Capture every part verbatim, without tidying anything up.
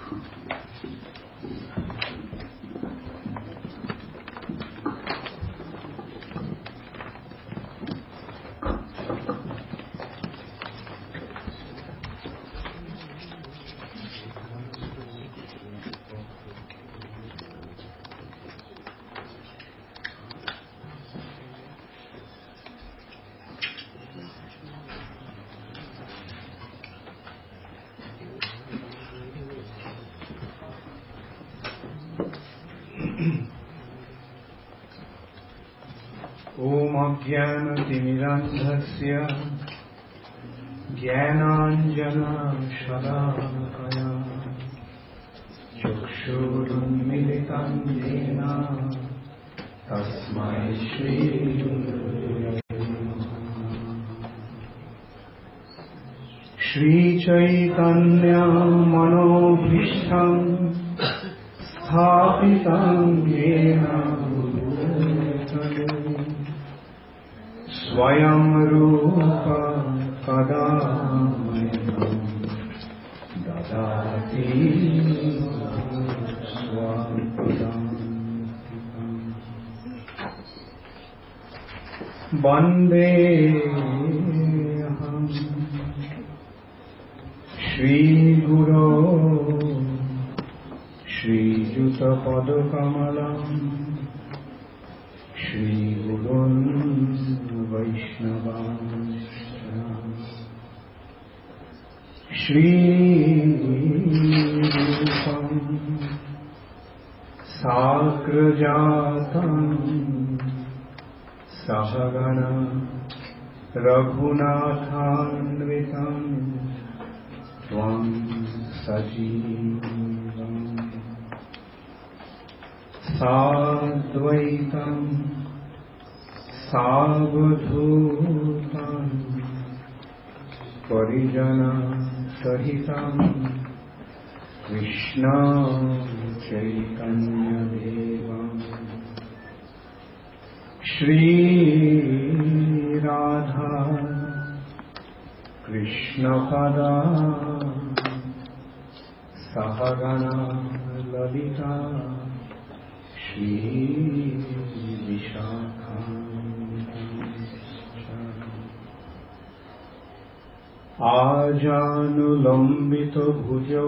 ज्ञानतिमिरान्धस्य ज्ञानाञ्जनशलाकया चक्षुरुन्मिलितं येन तस्मै श्रीगुरवे श्रीचैतन्यमनोभीष्टं स्थापितं येन स्वयं रूप कदा ददाति स्वपदं वन्देऽहं श्रीगुरो श्रीयुतपदकमलं श्रीगुरुन् वैष्णवांश्च श्रीरूपं साग्रजातं सहगण रघुनाथान्वितं त्वं सजीवं साद्वैतं सावधूतं परिजनसहितं कृष्ण चैतन्यदेवं श्रीराधा कृष्णपदा सहगणा ललिता श्रीविशाखा आजानुलम्बितो भुजौ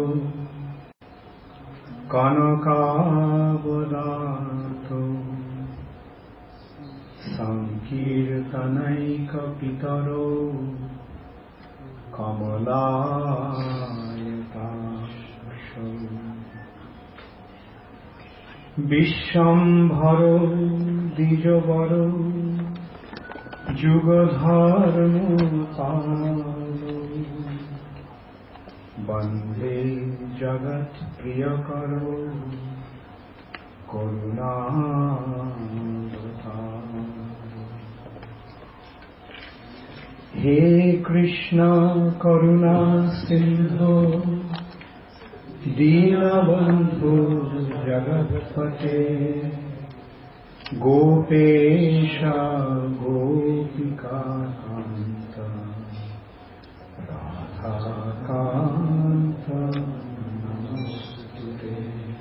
कनकावदातो संकीर्तनैकपितरो कमलायताक्षौ विश्वम्भरो द्विजवरो जुगधर्मपालो वन्दे जगत्प्रियकरो करुणावतारो। हे कृष्ण करुणा सिन्धो दीनबन्धो जगत्पते गोपेश गोपिकान्त राधाकान्त नमोस्तुते।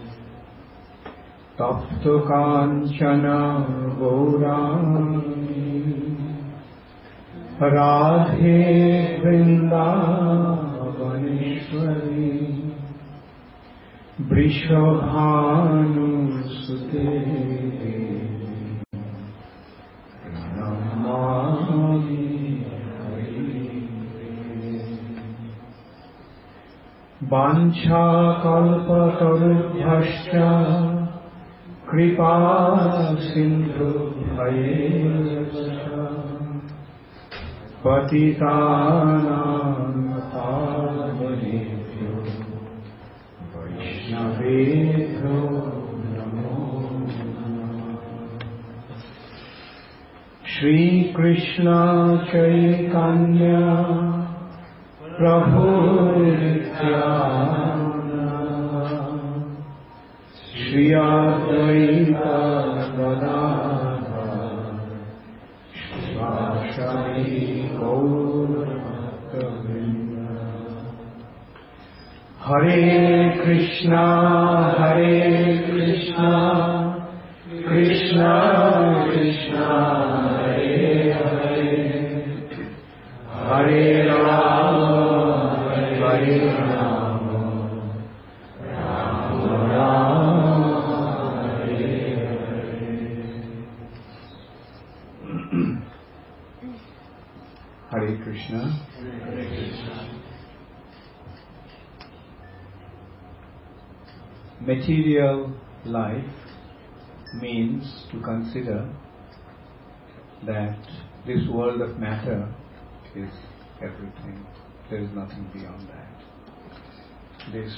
तप्त काञ्चन गौराङ्गी राधे वृन्दावनेश्वरी वृषभानुसुते प्रणमामि हरिप्रिये। वाञ्छाकल्पतरुभ्यश्च कृपा सिन्धुभ्यैव पतितानां पावनेभ्यो वैष्णवेभ्यो नमो नमः। श्रीकृष्ण चैतन्य प्रभु Nityanand Shri Advaita Gadadhar श्रीवासदि गौरभक्तवृन्द। Hare Krishna, Hare Krishna, Krishna Krishna, Hare Hare, Hare Rama, Hare Rama, Rama Rama, Hare Hare. Hare Krishna. Hare Krishna. Material life means to consider that this world of matter is everything. There is nothing beyond that. This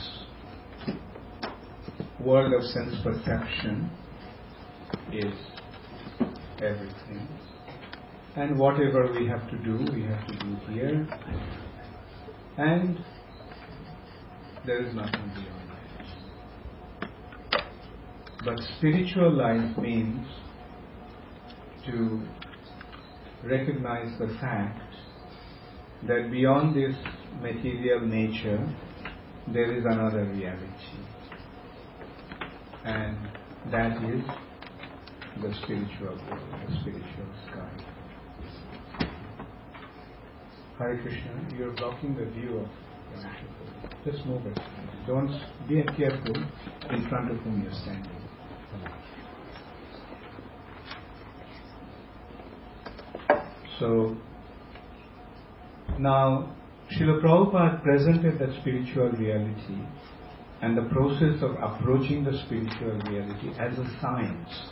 world of sense perception is everything. And whatever we have to do, we have to do here. And there is nothing beyond. But spiritual life means to recognize the fact that beyond this material nature, there is another reality. And that is the spiritual world, the spiritual sky. Hare Krishna, you are blocking the view of the microphone. Just move it. Don't be careful in front of whom you are standing. So, now, Srila Prabhupada presented the spiritual reality and the process of approaching the spiritual reality as a science.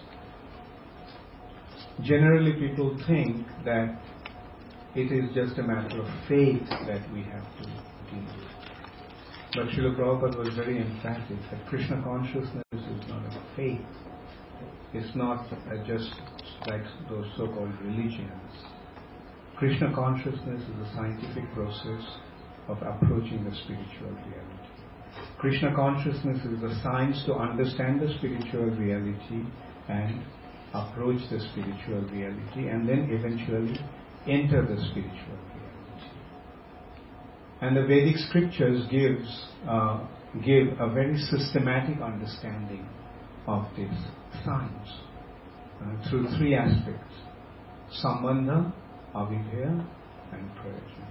Generally, people think that it is just a matter of faith that we have to deal with. But Srila Prabhupada was very emphatic that Krishna consciousness is not a faith. It's not uh, just like those so-called religions. Krishna consciousness is a scientific process of approaching the spiritual reality. Krishna consciousness is the science to understand the spiritual reality and approach the spiritual reality and then eventually enter the spiritual reality. And the Vedic scriptures gives uh, give a very systematic understanding of this science uh, through three aspects: Sambandha, Avidya and Prayojan.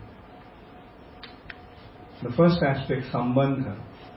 The first aspect, Sambandha.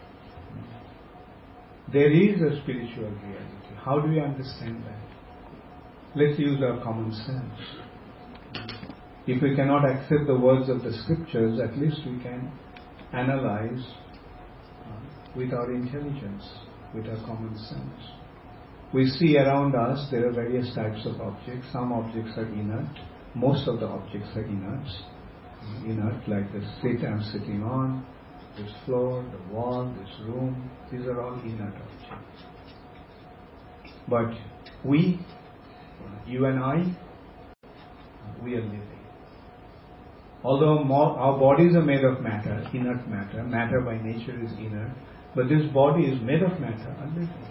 There is a spiritual reality. How do we understand that? Let's use our common sense. If we cannot accept the words of the scriptures, at least we can analyze uh, with our intelligence, with our common sense. We see around us there are various types of objects. Some objects are inert. Most of the objects are inert. Inert, like the seat I'm sitting on, this floor, the wall, this room. These are all inert objects. But we, you and I, we are living. Although more, our bodies are made of matter, inert matter, matter by nature is inert, but this body is made of matter and living.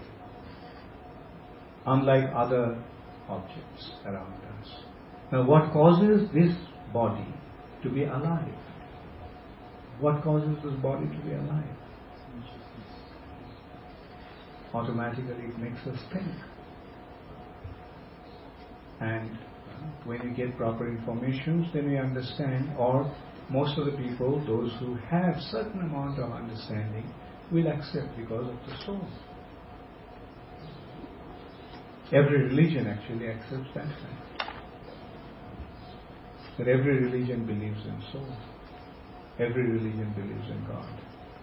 Unlike other objects around us. Now what causes this body to be alive? What causes this body to be alive? Automatically it makes us think. And when we get proper information, then we understand, or most of the people, those who have certain amount of understanding, will accept because of the soul. Every religion actually accepts that fact. That every religion believes in soul. Every religion believes in God.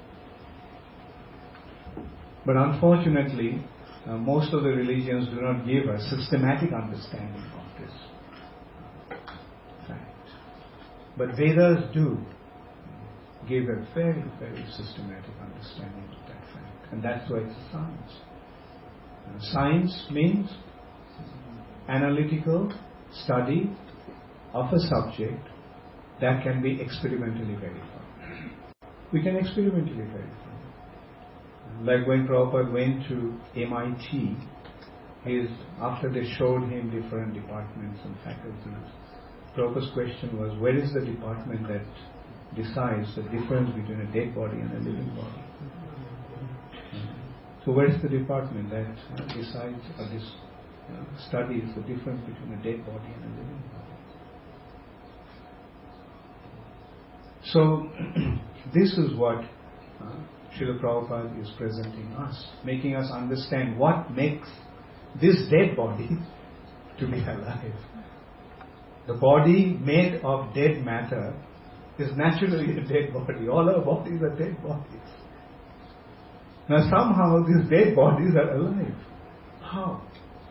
But unfortunately, uh, most of the religions do not give a systematic understanding of this fact. But Vedas do give a very, very systematic understanding of that fact. And that's why it's a science. Uh, science means analytical study of a subject that can be experimentally verified. We can experimentally verify. Like when Prabhupada went to M I T, his, after they showed him different departments and faculties, Prabhupada's question was, where is the department that decides the difference between a dead body and a living body? So where's the department that uh, decides or this uh, studies the difference between a dead body and a living body? So this is what uh, Srila Prabhupada is presenting us, making us understand what makes this dead body to be alive. The body made of dead matter is naturally a dead body. All our bodies are dead bodies. Now somehow these dead bodies are alive. How?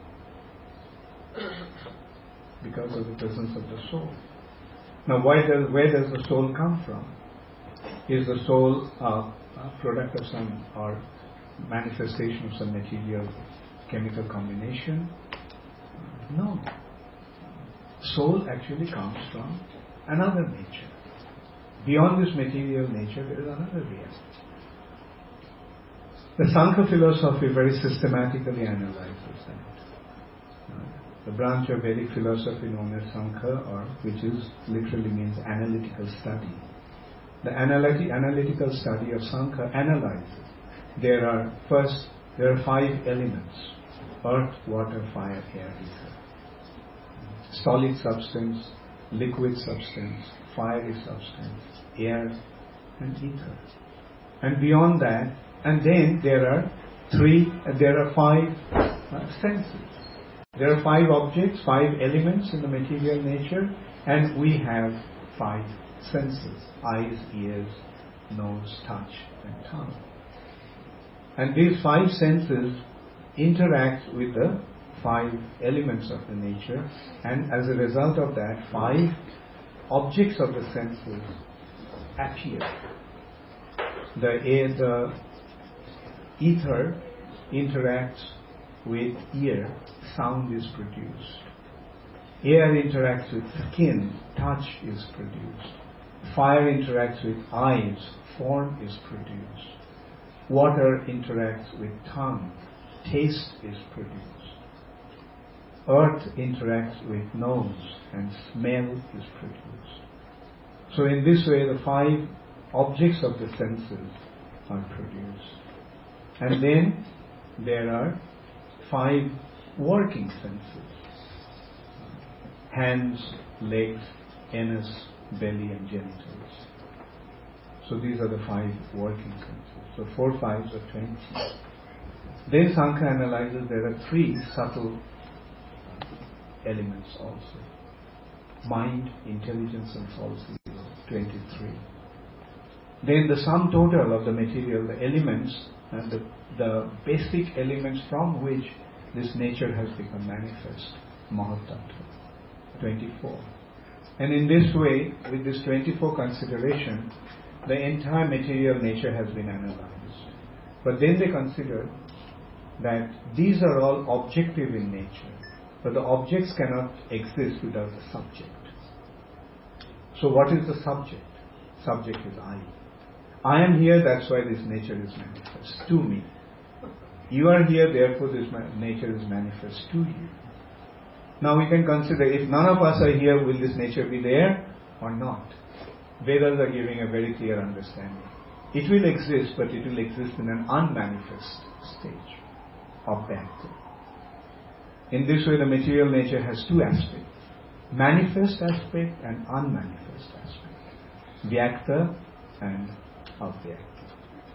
Because of the presence of the soul. Now why does, where does the soul come from? Is the soul a, a product of some or manifestation of some material chemical combination? No. Soul actually comes from another nature. Beyond this material nature, there is another reality. The Sankhya philosophy very systematically analyzes that. Uh, the branch of Vedic philosophy known as Sankhya, or which is literally means analytical study. The analyti- analytical study of Sankhya analyzes. There are first there are five elements: earth, water, fire, air, ether. Solid substance, liquid substance, fiery substance, air, and ether. And beyond that, and then there are three, uh, there are five uh, senses. There are five objects, five elements in the material nature, and we have five senses: eyes, ears, nose, touch, and tongue. And these five senses interact with the five elements of the nature, and as a result of that, five objects of the senses appear. The air, the ether interacts with ear, sound is produced. Air interacts with skin, touch is produced. Fire interacts with eyes, form is produced. Water interacts with tongue, taste is produced. Earth interacts with nose and smell is produced. So in this way the five objects of the senses are produced. And then there are five working senses: hands, legs, anus, belly and genitals. So these are the five working senses. So four fives are twenty. Then Sankhya analyzes there are three subtle elements also: mind, intelligence and false ego, twenty-three. Then the sum total of the material, the elements and the, the basic elements from which this nature has become manifest, Mahatattva, twenty-four. And in this way, with this twenty-four consideration, the entire material nature has been analyzed. But then they consider that these are all objective in nature, but the objects cannot exist without the subject. So what is the subject? Subject is I. I am here, that's why this nature is manifest to me. You are here, therefore this nature is manifest to you. Now we can consider, if none of us are here, will this nature be there or not? Vedas are giving a very clear understanding. It will exist, but it will exist in an unmanifest stage of Vyakta. In this way, the material nature has two aspects: manifest aspect and unmanifest aspect. Vyakta and Avyakta.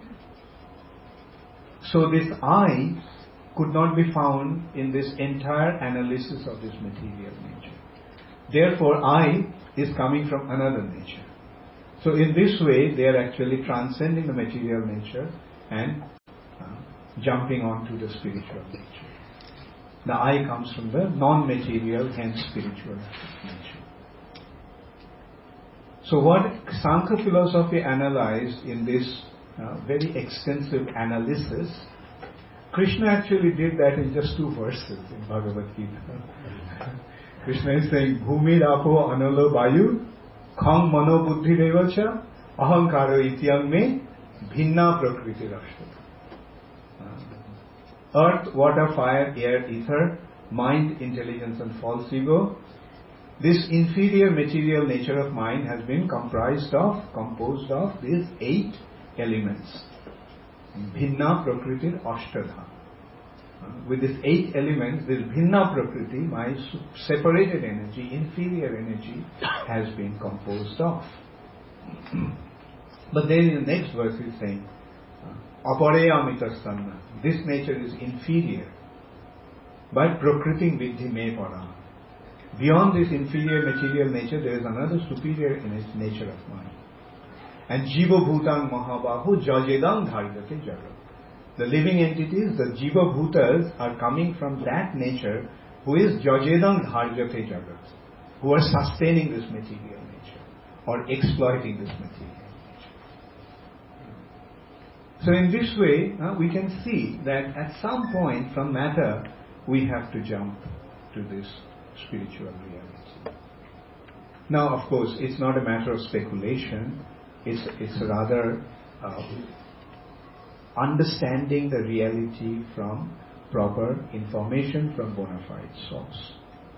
So this I could not be found in this entire analysis of this material nature. Therefore, I is coming from another nature. So in this way, they are actually transcending the material nature and uh, jumping onto the spiritual nature. The I comes from the non-material, hence spiritual nature. So what Sankhya philosophy analyzed in this uh, very extensive analysis, Krishna actually did that in just two verses in Bhagavad Gita. Krishna is saying, Bhumir apo analo vayu khang mano buddhi devacha ahankaro ityam me bhinna prakriti rashtra. Earth, water, fire, air, ether, mind, intelligence and false ego. This inferior material nature of mind has been comprised of, composed of these eight elements. Bhinna Prakritir Ashtadha. With these eight elements, this Bhinna Prakriti, my separated energy, inferior energy, has been composed of. But then in the next verse he's saying, Aparayamitastanna. This nature is inferior. But Prakriting Vidhi Me Para. Beyond this inferior material nature, there is another superior nature of mine. And Jiva Bhutang Mahabahu Jajedang Dharjate Jagat. The living entities, the Jiva Bhutas, are coming from that nature who is Jajedang Dharjate Jagat, who are sustaining this material nature or exploiting this material nature. So in this way, uh, we can see that at some point from matter, we have to jump to this spiritual reality. Now, of course, it's not a matter of speculation. It's, it's rather uh, understanding the reality from proper information from bona fide source.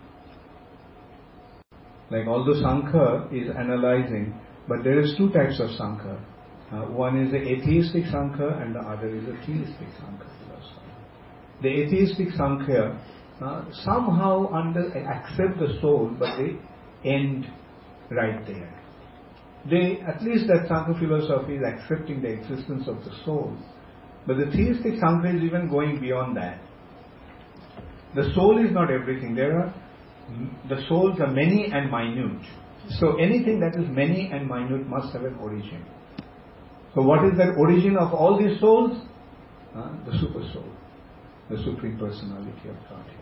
Like although Sankhya is analyzing, but there is two types of Sankhya. Uh, one is the atheistic Sankhya and the other is the theistic Sankhya philosophy. The atheistic Sankhya uh, somehow under, accept the soul, but they end right there. They, at least that Sankhya philosophy is accepting the existence of the soul. But the theistic Sankhya is even going beyond that. The soul is not everything. There are, the souls are many and minute. So anything that is many and minute must have an origin. So what is that origin of all these souls? Uh, the super soul, the Supreme Personality of Godhead.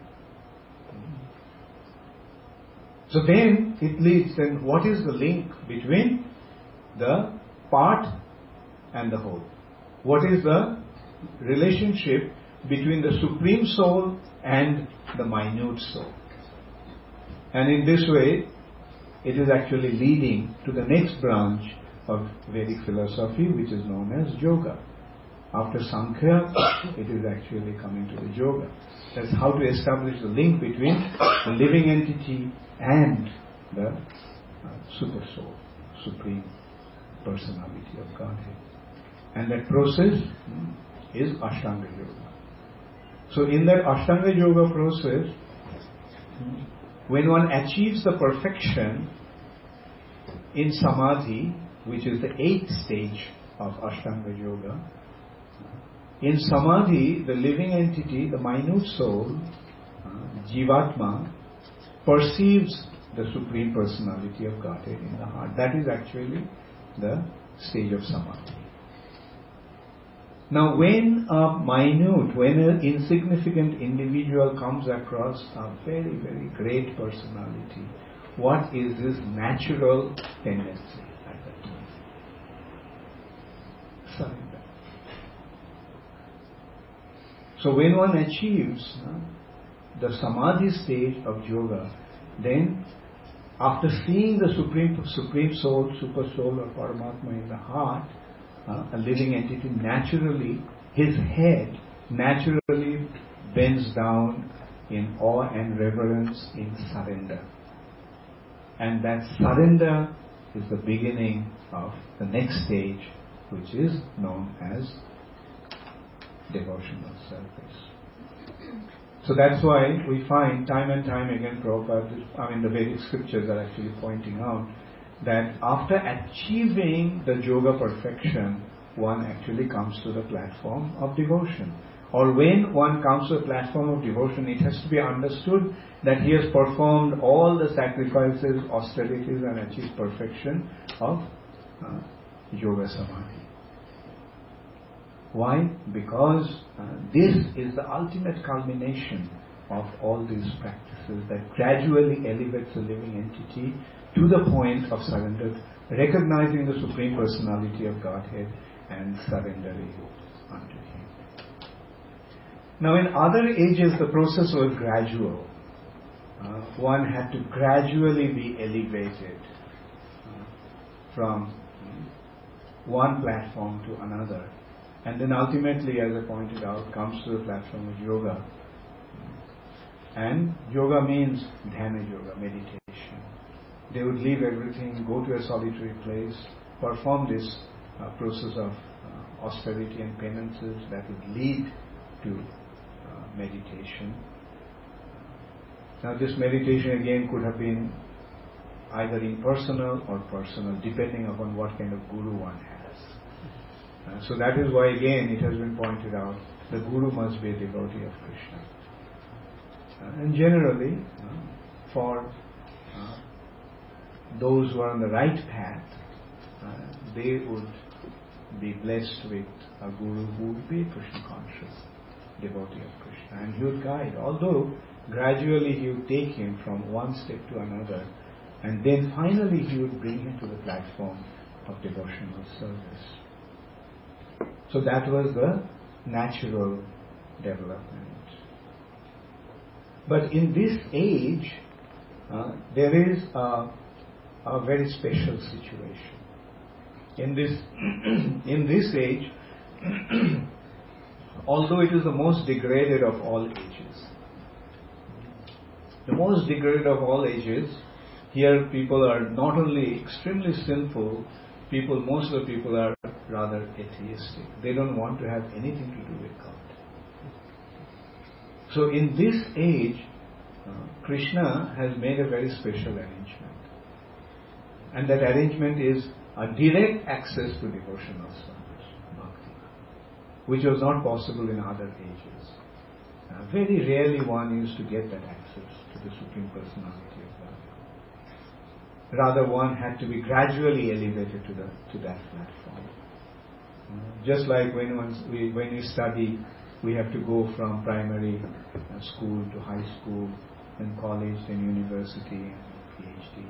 So then it leads, then what is the link between the part and the whole? What is the relationship between the Supreme Soul and the minute soul? And in this way, it is actually leading to the next branch of Vedic philosophy, which is known as Yoga. After Sankhya, it is actually coming to the Yoga. That's how to establish the link between the living entity and the uh, Super Soul, Supreme Personality of Godhead. And that process hmm, is Ashtanga Yoga. So in that Ashtanga Yoga process, hmm, when one achieves the perfection in Samadhi, which is the eighth stage of Ashtanga Yoga, in Samadhi, the living entity, the minute soul, uh, Jivatma, perceives the Supreme Personality of Godhead in the heart. That is actually the stage of Samadhi. Now, when a minute, when an insignificant individual comes across a very, very great personality, what is his natural tendency at that time? Surrender. So when one achieves uh, the Samadhi stage of Yoga, then after seeing the Supreme Supreme Soul, Super Soul or Paramatma in the heart, uh, a living entity, naturally, his head naturally bends down in awe and reverence, in surrender. And that surrender is the beginning of the next stage, which is known as devotional service. So that's why we find time and time again, Prabhupada, I mean the Vedic scriptures are actually pointing out that after achieving the yoga perfection, one actually comes to the platform of devotion. Or when one comes to the platform of devotion, it has to be understood that he has performed all the sacrifices, austerities and achieved perfection of uh, yoga samadhi. Why? Because uh, this is the ultimate culmination of all these practices that gradually elevates the living entity to the point of surrender, recognizing the Supreme Personality of Godhead and surrendering unto Him. Now in other ages the process was gradual. Uh, one had to gradually be elevated uh, from one platform to another. And then ultimately, as I pointed out, comes to the platform of yoga. And yoga means dhyana yoga, meditation. They would leave everything, go to a solitary place, perform this uh, process of uh, austerity and penances that would lead to uh, meditation. Now this meditation again could have been either impersonal or personal, depending upon what kind of guru one has. Uh, so that is why again it has been pointed out, the guru must be a devotee of Krishna. Uh, and generally, uh, for uh, those who are on the right path, uh, they would be blessed with a guru who would be a Krishna conscious devotee of Krishna, and he would guide, although gradually he would take him from one step to another, and then finally he would bring him to the platform of devotional service. So that was the natural development. But in this age, uh, there is a, a very special situation. In this in this age, although it is the most degraded of all ages, the most degraded of all ages, here people are not only extremely sinful, people, most of the people are rather atheistic. They don't want to have anything to do with God. So in this age, uh, Krishna has made a very special arrangement. And that arrangement is a direct access to devotional service, bhakti, which was not possible in other ages. Uh, very rarely one used to get that access to the Supreme Personality of God. Rather, one had to be gradually elevated to the to that platform. Uh, just like when one, we when we study, we have to go from primary uh, school to high school, then college, then university, and PhD.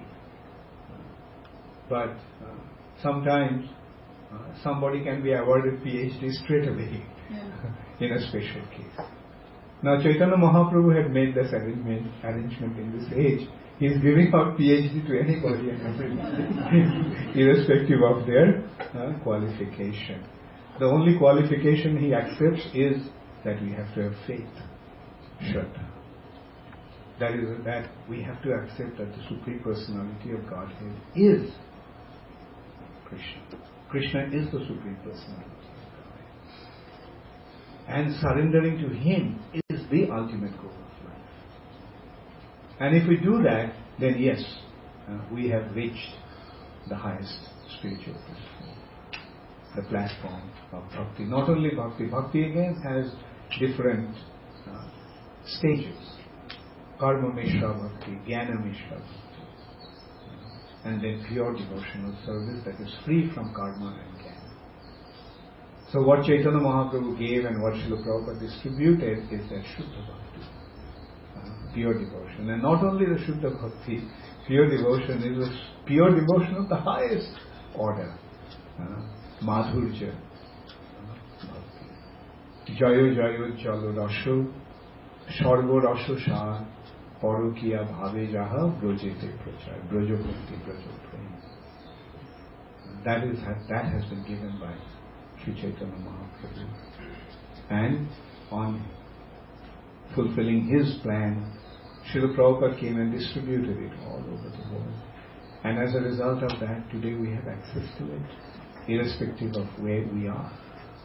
But uh, sometimes uh, somebody can be awarded PhD straight away yeah. in a special case. Now Chaitanya Mahaprabhu had made this arrangement, arrangement in this age. He is giving out PhD to anybody and everybody, irrespective of their uh, qualification. The only qualification he accepts is that we have to have faith, Shraddha. That is, that we have to accept that the Supreme Personality of Godhead is Krishna. Krishna is the Supreme Personality of Godhead. And surrendering to Him is the ultimate goal of life. And if we do that, then yes, uh, we have reached the highest spiritual platform, the platform of bhakti. Not only bhakti, bhakti again has different uh, stages. Karma Mishra Bhakti, Jnana Mishra Bhakti, and then pure devotional service that is free from karma and jnana. So what Chaitanya Mahaprabhu gave and what Srila Prabhupada distributed is that Shuddha Bhakti, uh, pure devotion. And not only the Shuddha Bhakti, pure devotion is a pure devotion of the highest order, uh, Madhurja uh, Bhakti. Jayo Jayo Jalo Rasho, Shargo Rasho Shah, Parokiya Bhave Jaha, Brojete Prachar, Brojo Bhakti, Brojo Prem. That is, that has been given by Sri Chaitanya Mahaprabhu. And on fulfilling his plan, Srila Prabhupada came and distributed it all over the world. And as a result of that, today we have access to it, irrespective of where we are.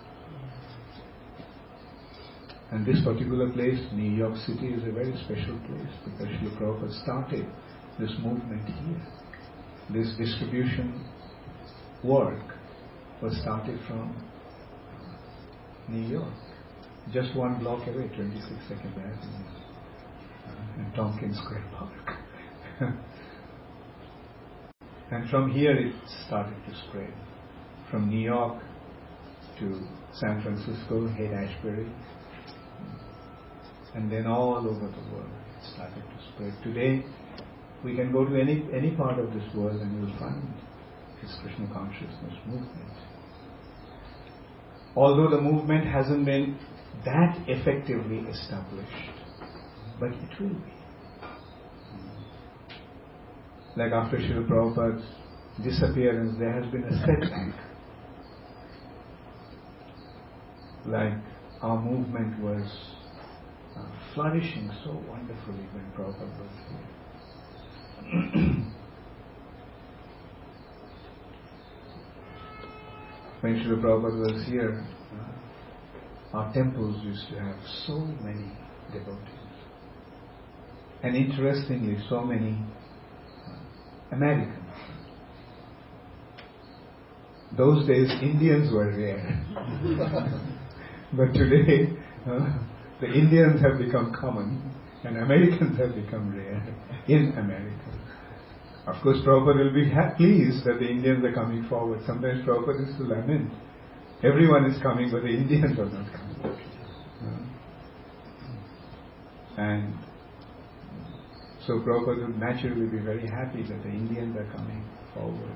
And this particular place, New York City, is a very special place because Srila Prabhupada started this movement here. This distribution work was started from New York, just one block away, twenty-six second Avenue, uh, and Tompkins Square Park. And from here it started to spread. From New York to San Francisco, Haight-Ashbury, and then all over the world it started to spread. Today, we can go to any any part of this world and you will find this Krishna consciousness movement. Although the movement hasn't been that effectively established, but it will be. Like after Srila Prabhupada's disappearance, there has been a setback. Like our movement was uh, flourishing so wonderfully when Prabhupada was here. when Srila Prabhupada was here, uh, our temples used to have so many devotees. And interestingly, so many uh, Americans. Those days, Indians were rare. But today, uh, the Indians have become common and Americans have become rare in America. Of course, Prabhupada will be ha- pleased that the Indians are coming forward. Sometimes Prabhupada used to lament. Everyone is coming, but the Indians are not coming. Uh, and so Prabhupada would naturally be very happy that the Indians are coming forward.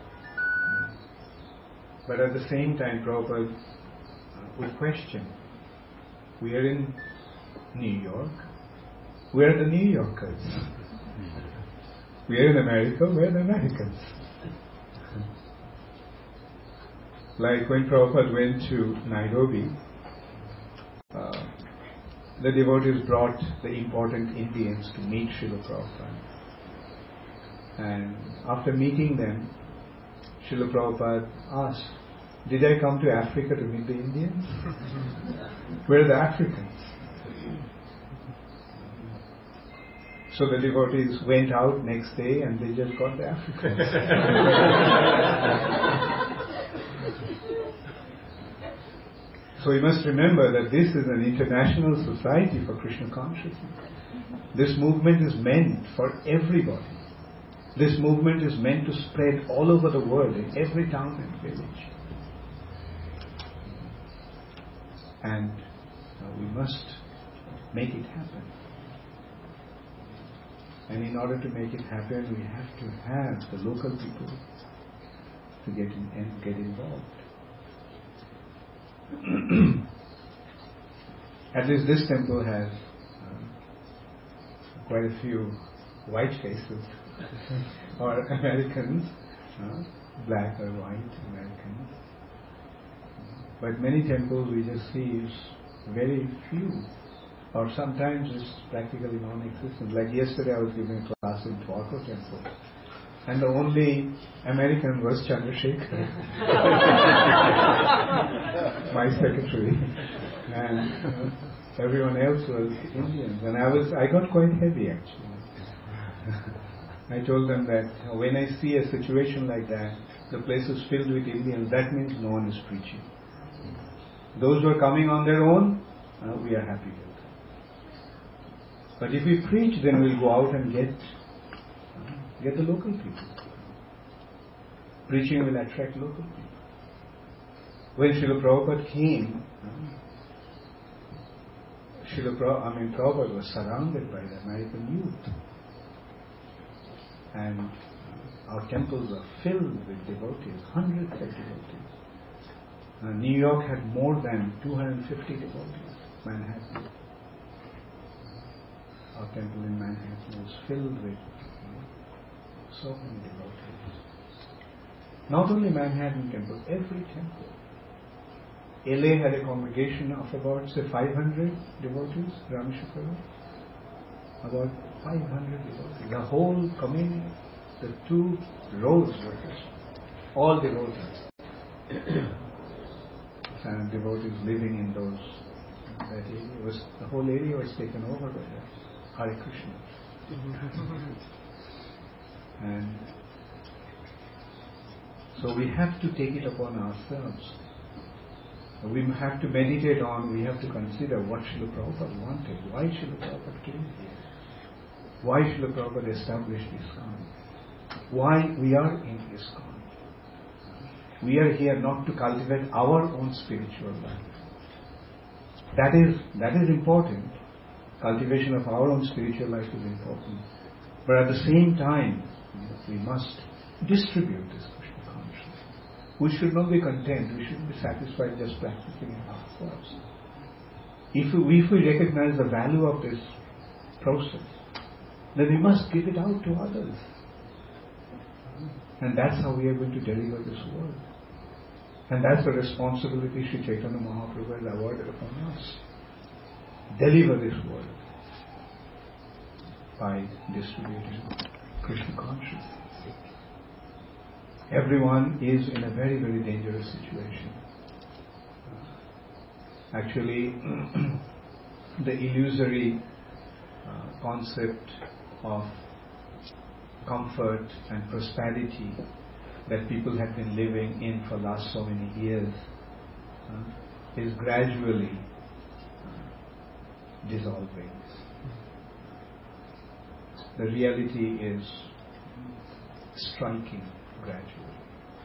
But at the same time, Prabhupada would question. We are in New York. We are the New Yorkers. We are in America. We are the Americans. Like when Prabhupada went to Nairobi, uh, the devotees brought the important Indians to meet Srila Prabhupada. And after meeting them, Srila Prabhupada asked, did I come to Africa to meet the Indians? Where are the Africans? So the devotees went out next day and they just got the Africans. So we must remember that this is an international society for Krishna consciousness. This movement is meant for everybody. This movement is meant to spread all over the world, in every town and village. And uh, we must make it happen. And in order to make it happen, we have to have the local people to get in and get involved. At least this temple has uh, quite a few white faces, or Americans, uh, black or white Americans. But many temples we just see is very few, or sometimes it's practically non-existent. Like yesterday I was giving a class in Dwarka temple, and the only American was Chandrasekhar, my secretary, and uh, everyone else was Indians. And I was, I got quite heavy actually. I told them that when I see a situation like that, the place is filled with Indians, that means no one is preaching. Those who are coming on their own, uh, we are happy with them. But if we preach, then we'll go out and get uh, get the local people. Preaching will attract local people. When Srila Prabhupada came, uh, Srila Prabhupada, I mean Prabhupada was surrounded by the American youth. And our temples are filled with devotees, hundreds of devotees. Uh, New York had more than two hundred fifty devotees. Manhattan. Our temple in Manhattan was filled with you know, so many devotees. Not only Manhattan temple, every temple. L A had a congregation of about, say, five hundred devotees, Rameshwara. About five hundred devotees. The whole community, the two roads were just all devotees. And devotees living in those, that area was, the whole area was taken over by the Hare Krishna. And so we have to take it upon ourselves. We have to meditate on, we have to consider what Srila Prabhupada wanted, why Srila Prabhupada came here, why Srila Prabhupada established ISKCON, why we are in ISKCON. We are here not to cultivate our own spiritual life. That is, that is important. Cultivation of our own spiritual life is important. But at the same time, we must distribute this Krishna consciousness. We should not be content, we shouldn't be satisfied just practicing it ourselves. If we, if we recognize the value of this process, then we must give it out to others. And that's how we are going to deliver this world. And that's the responsibility Sri Chaitanya Mahaprabhu has awarded upon us. Deliver this world by distributing Krishna consciousness. everyone is in a very, very dangerous situation. Actually, the illusory uh, concept of comfort and prosperity that people have been living in for last so many years uh, is gradually uh, dissolving. The reality is striking gradually.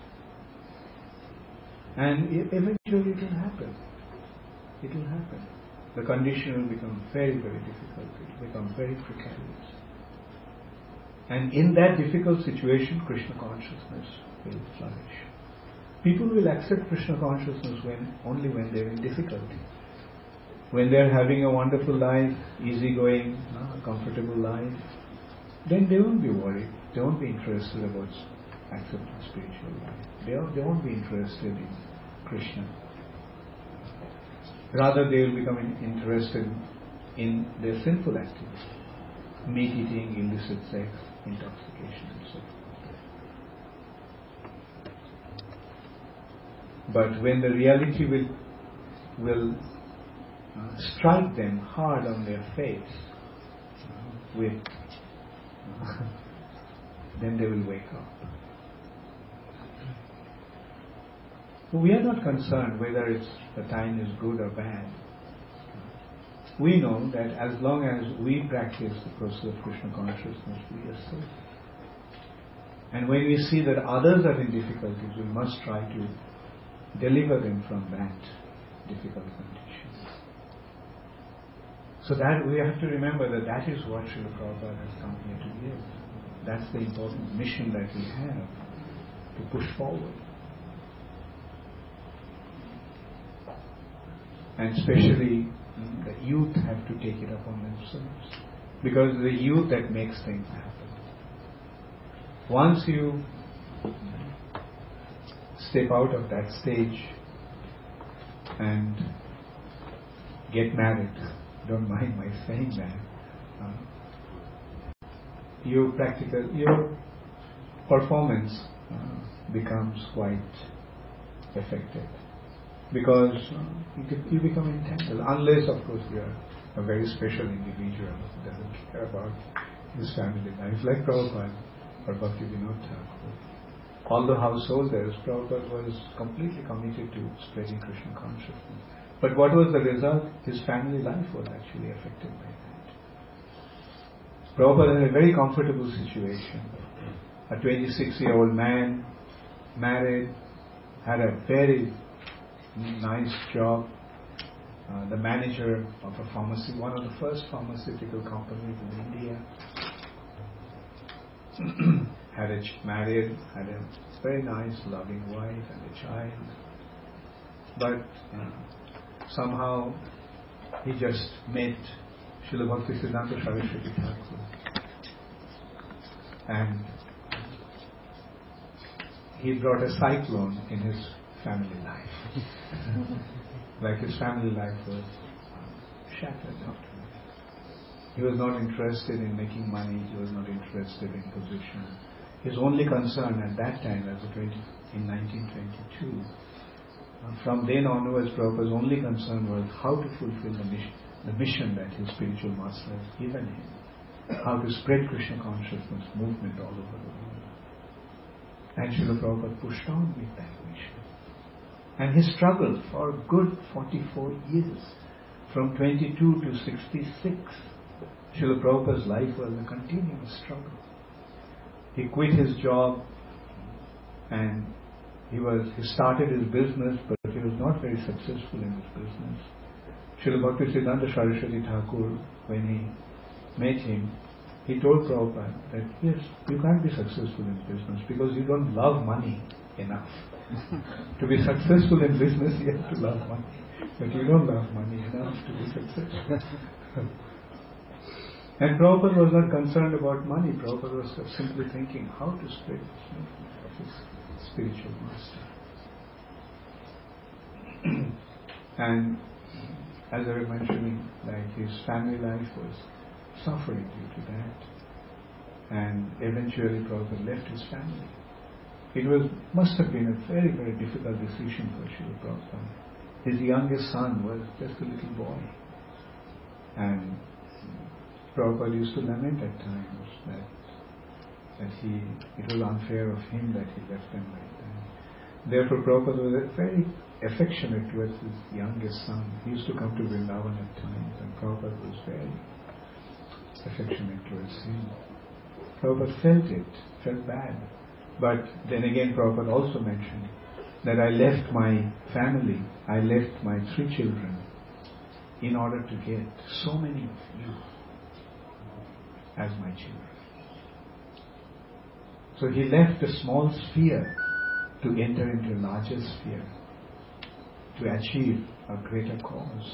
And e- eventually it will happen. It will happen. The condition will become very, very difficult. It will become very precarious. And in that difficult situation, Krishna consciousness will flourish. People will accept Krishna consciousness when only when they're in difficulty. When they're having a wonderful life, easygoing, uh, comfortable life, then they won't be worried. They won't be interested about accepting spiritual life. They won't, they won't be interested in Krishna. Rather, they will become interested in their sinful activities, meat eating, illicit sex, intoxication, and so forth. But when the reality will will uh, strike them hard on their face uh, with then they will wake up. We are not concerned whether it's the time is good or bad. We know that as long as we practice the process of Krishna consciousness, we are safe. And when we see that others are in difficulties, we must try to deliver them from that difficult condition. So that we have to remember that that is what Srila Prabhupada has come here to give. That's the important mission that we have to push forward. And especially mm, the youth have to take it upon themselves. Because it's the youth that makes things happen. Once you step out of that stage and get married, don't mind my saying that, uh, your practical, your performance uh, becomes quite affected. Because uh, you, could, you become entangled, unless of course you are a very special individual who doesn't care about his family life, like Prabhupada or Bhaktivinoda Thakur. All the householders, Prabhupada was completely committed to spreading Krishna consciousness. But what was the result? His family life was actually affected by that. Prabhupada had a very comfortable situation. A twenty-six-year-old man, married, had a very nice job, uh, the manager of a pharmacy, one of the first pharmaceutical companies in India. had a ch- married, had a very nice, loving wife and a child. But uh, somehow he just met Srila Bhaktisiddhanta Saraswati Thakur, and he brought a cyclone in his family life. Like his family life was shattered after that. He was not interested in making money, he was not interested in position. His only concern at that time, as a twenty, in nineteen twenty-two, uh, from then onwards, Prabhupada's only concern was how to fulfill the mission, the mission that his spiritual master has given him, how to spread Krishna consciousness movement all over the world. And Srila Prabhupada pushed on with that mission. And he struggled for a good forty-four years, from twenty-two to sixty-six. Srila Prabhupada's life was a continuous struggle. He quit his job and he was he started his business, but he was not very successful in his business. Srila Bhaktisiddhanta Saraswati Thakur, when he met him, he told Prabhupada that yes, you can't be successful in business because you don't love money enough. To be successful in business, you have to love money. But you don't love money enough to be successful. And Prabhupada was not concerned about money. Prabhupada was simply thinking how to spread the movement of his spiritual master. And as I was mentioning, like his family life was suffering due to that. And eventually Prabhupada left his family. it was must have been a very, very difficult decision for Srila Prabhupada. His youngest son was just a little boy. And Prabhupada used to lament at times that that he, it was unfair of him that he left them like that. Therefore Prabhupada was very affectionate towards his youngest son. He used to come to Vrindavan at times, and Prabhupada was very affectionate towards him. Prabhupada felt it, felt bad. But then again Prabhupada also mentioned that I left my family, I left my three children in order to get so many of you as my children. So he left a small sphere to enter into a larger sphere, to achieve a greater cause.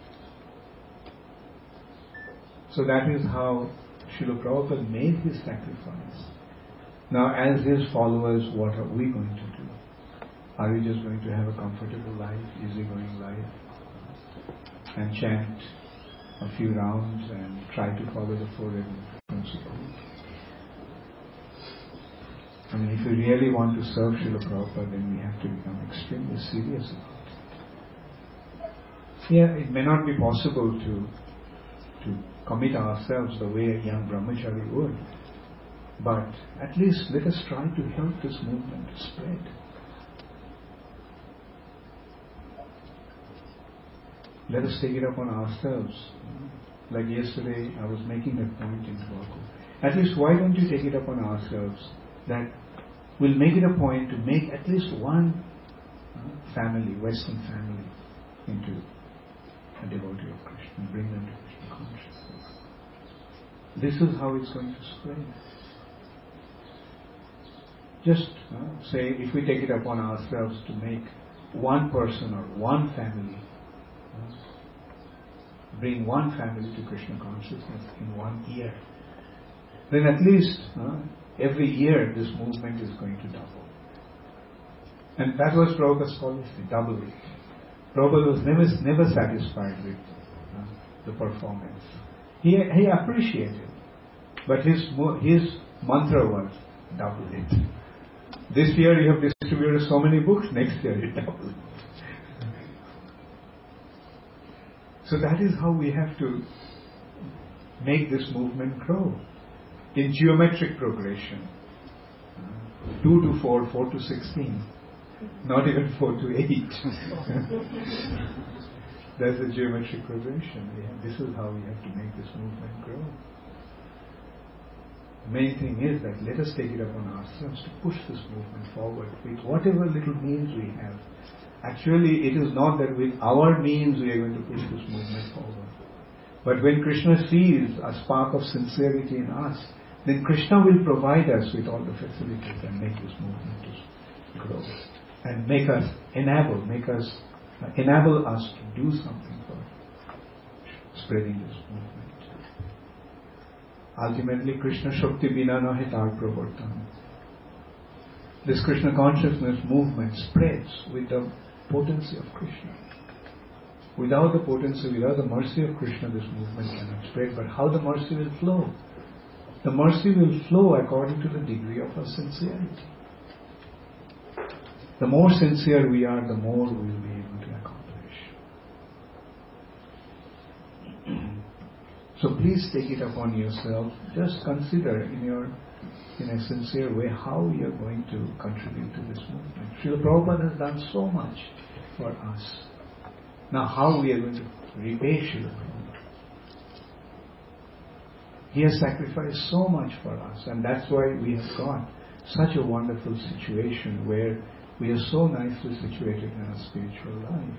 So that is how Srila Prabhupada made his sacrifice. Now as his followers, what are we going to do? Are we just going to have a comfortable life, easygoing life, and chant a few rounds and try to follow the Four Noble Principles? I mean, if we really want to serve Srila Prabhupada, then we have to become extremely serious about it. Yeah, it may not be possible to to commit ourselves the way a young brahmachari would, but at least let us try to help this movement spread. Let us take it upon ourselves. Like yesterday, I was making that point in Twaku. At least why don't you take it upon ourselves that we'll make it a point to make at least one uh, family, Western family, into a devotee of Krishna and bring them to Krishna consciousness. This is how it's going to spread. Just uh, say, if we take it upon ourselves to make one person or one family, uh, bring one family to Krishna consciousness in one year, then at least uh, every year this movement is going to double. And that was Prabhupada's policy, double it. Prabhupada was never, never satisfied with uh, the performance. He, he appreciated, but his, his mantra was double it. This year you have distributed so many books, next year you double it. So that is how we have to make this movement grow. In geometric progression, uh, two to four, four to sixteen, not even four to eight. That's the geometric progression. We have, this is how we have to make this movement grow. The main thing is that let us take it upon ourselves to push this movement forward with whatever little means we have. Actually, it is not that with our means we are going to push this movement forward. But when Krishna sees a spark of sincerity in us, then Krishna will provide us with all the facilities and make this movement to grow. And make us, enable, make us, uh, enable us to do something for spreading this movement. Ultimately, Krishna Shakti Bina Nahi Tar Pravartan. This Krishna consciousness movement spreads with the potency of Krishna. Without the potency, without the mercy of Krishna, this movement cannot spread. But how the mercy will flow? The mercy will flow according to the degree of our sincerity. The more sincere we are, the more we will be able to accomplish. So please take it upon yourself. Just consider in your in a sincere way how you are going to contribute to this movement. Srila Prabhupada has done so much for us. Now how we are going to repay Srila Prabhupada? He has sacrificed so much for us, and that's why we have got such a wonderful situation where we are so nicely situated in our spiritual life.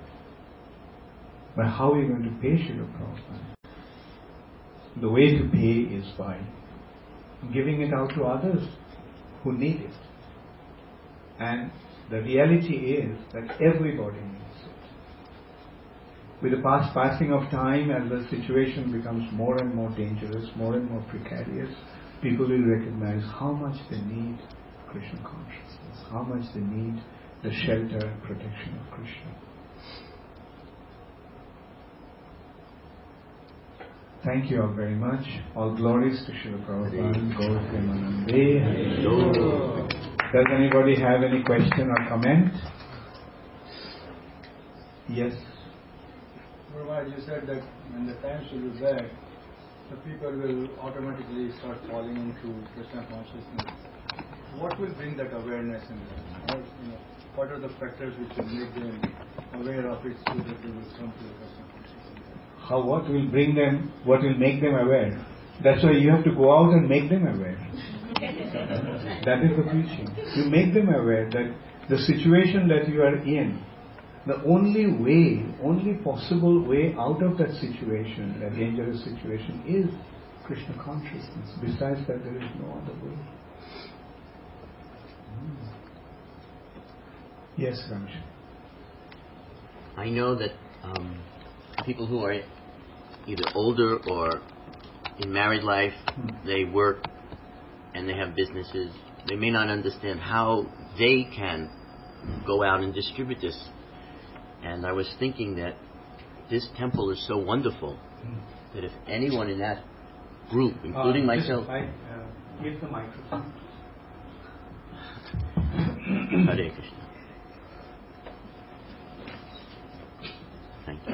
But how are we going to pay Srila Prabhupada? The way to pay is by giving it out to others who need it. And the reality is that everybody needs it. With the past passing of time, as the situation becomes more and more dangerous, more and more precarious, people will recognize how much they need Krishna consciousness, how much they need the shelter and protection of Krishna. Thank you all very much. All glories to Srila Prabhupada. Gaur Premanande. Does anybody have any question or comment? Yes. Prabhupada, you said that when the time will be back, the people will automatically start falling into Krishna consciousness. What will bring that awareness in them? Or, you know, what are the factors which will make them aware of it so that they will come to Krishna consciousness? How? What will bring them? What will make them aware? That's why you have to go out and make them aware. That is the preaching. You make them aware that the situation that you are in, the only way, only possible way out of that situation, that dangerous situation, is Krishna consciousness. Besides that, there is no other way. Mm. Yes, Ramesh. I know that um, people who are either older or in married life, mm. they work and they have businesses, they may not understand how they can go out and distribute this. And I was thinking that this temple is so wonderful that if anyone in that group, including uh, myself... I, uh, give the microphone. Hare Krishna. Thank you.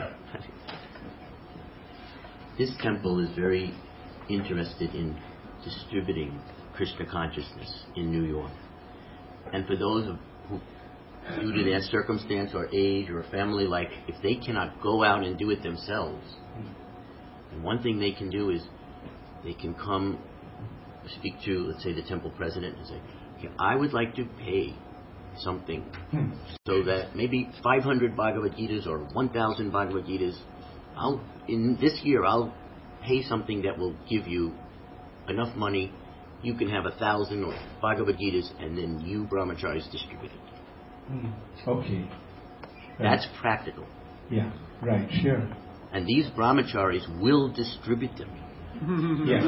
This temple is very interested in distributing Krishna consciousness in New York. And for those who, due to their circumstance or age or family life, if they cannot go out and do it themselves, and one thing they can do is they can come speak to, let's say, the temple president and say, okay, I would like to pay something so that maybe five hundred Bhagavad Gitas or one thousand Bhagavad Gitas, I'll, in this year I'll pay something that will give you enough money, you can have a thousand or Bhagavad Gitas, and then you brahmacharis distribute it. Mm. Okay. That's right. Practical. Yeah, right, sure. And these brahmacharis will distribute them. Yeah.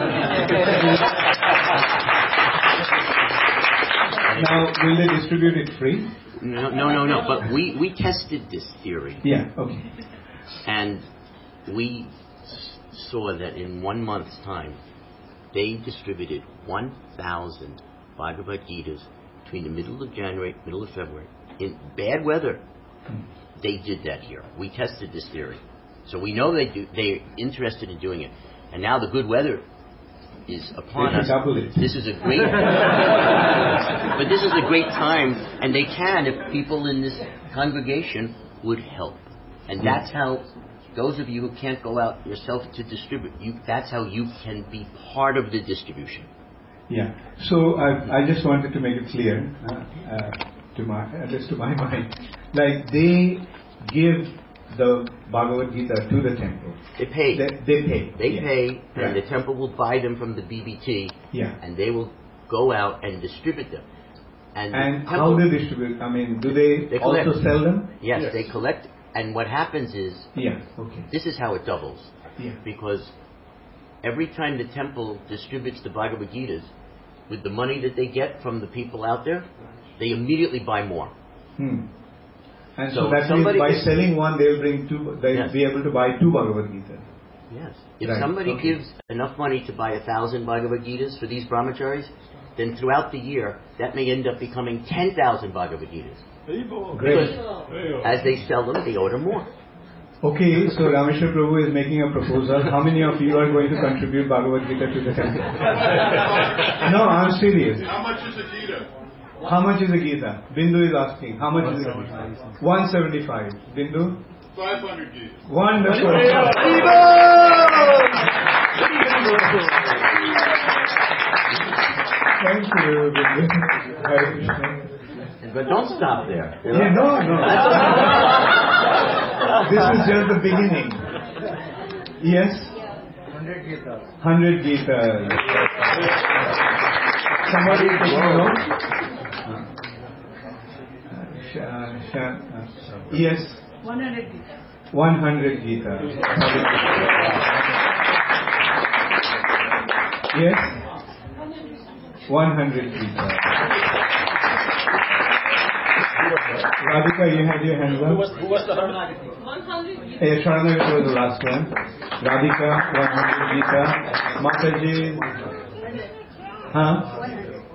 Now, will they distribute it free? No, no, no, no. But we, we tested this theory. Yeah, okay. And we saw that in one month's time, they distributed one thousand Bhagavad Gitas between the middle of January, middle of February. In bad weather, they did that here. We tested this theory. So we know they do, they're interested in doing it. And now the good weather is upon they us. Double it. This is a great but this is a great time, and they can if people in this congregation would help. And that's how those of you who can't go out yourself to distribute, you, that's how you can be part of the distribution. Yeah. So I, I just wanted to make it clear, uh, uh, to my, at least to my mind, like they give the Bhagavad Gita to the temple. They pay. They, they pay. They yeah. pay, and right. the temple will buy them from the B B T, yeah. and they will go out and distribute them. And, and the how do they distribute? I mean, do they, they also sell them? Yes, yes, they collect. And what happens is, yeah, okay. this is how it doubles. Yeah. Because every time the temple distributes the Bhagavad Gitas, with the money that they get from the people out there, they immediately buy more. Hmm. And so, so that means by is, selling one, they'll bring two. They'll yes. be able to buy two Bhagavad Gitas. Yes. If right. somebody okay. gives enough money to buy a thousand Bhagavad Gitas for these brahmacharis, then throughout the year, that may end up becoming ten thousand Bhagavad Gitas. Great. As they sell them, they order more. Okay, so Rameshwar Prabhu is making a proposal. How many of you are going to contribute Bhagavad Gita to the temple? No, I'm serious. How much is a Gita? How much is a Gita? Bindu is asking. How much is a Gita? one seventy-five. Bindu? five hundred Gitas. Wonderful. Thank you, Bindu. Hare Krishna. But don't stop there. Yeah, no, no. This is just the beginning. Yes? Hundred Gitas. Hundred Gitas. Somebody taking a note? Uh, sh- uh, yes? One hundred Gitas. One hundred Gitas. Yes? One hundred Gitas. Radhika, you had your hands up. Who was, who was the one hundred Gitas. Hey, Sharanagati was the last one. Radhika, one hundred Gita. Mataji. Huh?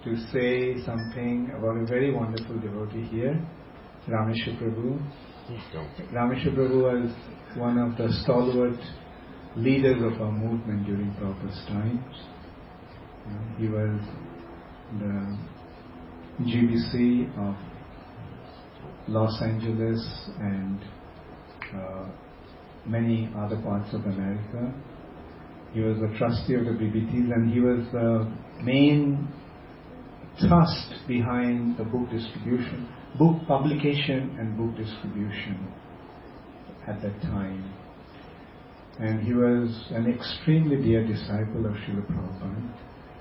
to say something about a very wonderful devotee here, Rameshwar Prabhu. Please don't. Rameshwar Prabhu was one of the stalwart leaders of our movement during Prabhupada's times. You know, he was the G B C of Los Angeles and uh, many other parts of America. He was the trustee of the B B Ts, and he was the main thrust behind the book distribution, book publication and book distribution at that time. And he was an extremely dear disciple of Srila Prabhupada.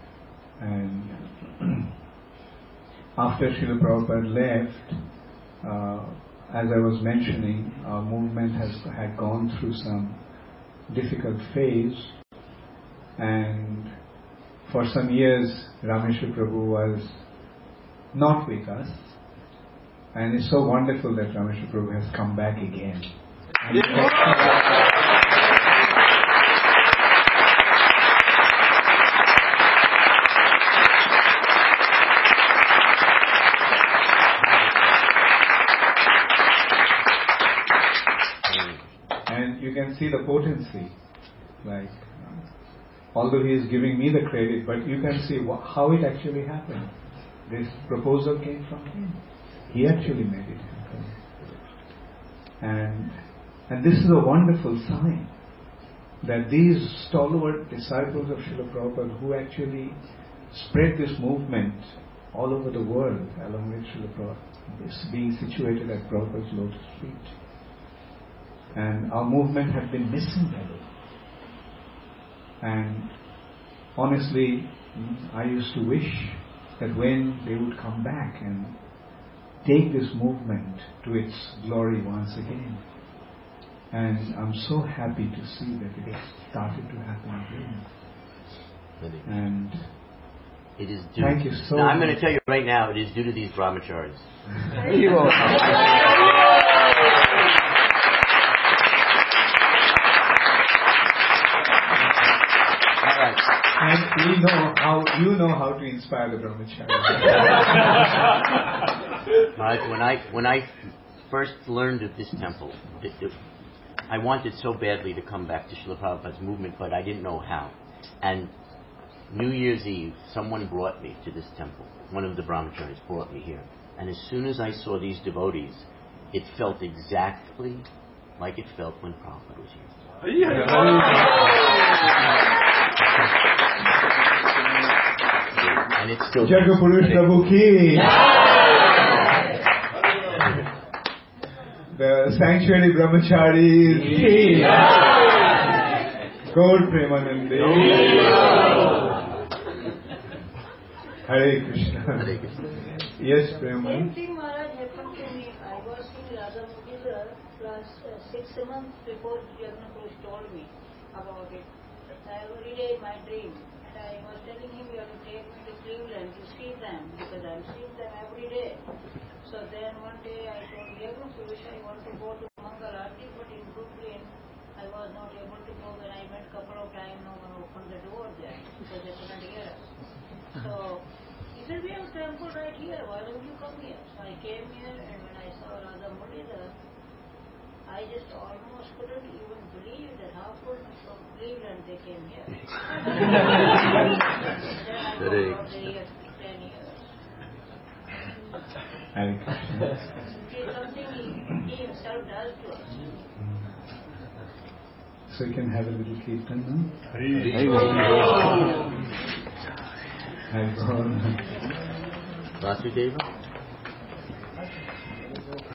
And after Srila Prabhupada left, uh, as I was mentioning, our movement has had gone through some difficult phase, and for some years Rameshwar Prabhu was not with us, and it's so wonderful that Rameshwar Prabhu has come back again. And you can see the potency, like, although he is giving me the credit, but you can see wh- how it actually happened. This proposal came from him. He actually made it happen. And, and this is a wonderful sign that these stalwart disciples of Srila Prabhupada, who actually spread this movement all over the world, along with Srila Prabhupada, is being situated at Prabhupada's lotus feet. And our movement had been missing that. And honestly, I used to wish that when they would come back and take this movement to its glory once again. And I'm so happy to see that it has started to happen again. And it is due. Thank you so now, much. I'm going to tell you right now, it is due to these brahmacharis. You And we know how you know how to inspire the brahmachari. Right, when I when I first learned of this temple, it, it, I wanted so badly to come back to Srila Prabhupada's movement, but I didn't know how. And New Year's Eve, someone brought me to this temple. One of the brahmacharis brought me here. And as soon as I saw these devotees, it felt exactly like it felt when Prabhupada was here. And it's still Jagapurush Prabhu ki. The sanctuary brahmacharis ki. Gaur Premanande. Hare Krishna. Hare Krishna. Yes, Preman. Same thing, Maharaj, happened to me. I was in Radha Mukila class uh, six months before Jagannatha told me about it. Every day in my dream. And I was telling him, you have to take me to Cleveland to see them, because I'm seeing them every day. So then one day I told Jagannatha, I want to go to Mangal Aarti, but in Brooklyn I was not able to go. When I went a couple of times, no one opened the door there, because they couldn't hear us. So he said, we have a temple right here, why don't you come here? So I came here, and when I saw Radha Muralidhar, I just almost couldn't even believe that how could from Cleveland they came here. Then I got out there for ten years. Hare Krishna. It is something he, he himself does to us. So you can have a little kirtan now. Hare Hare Krishna. Vasudeva?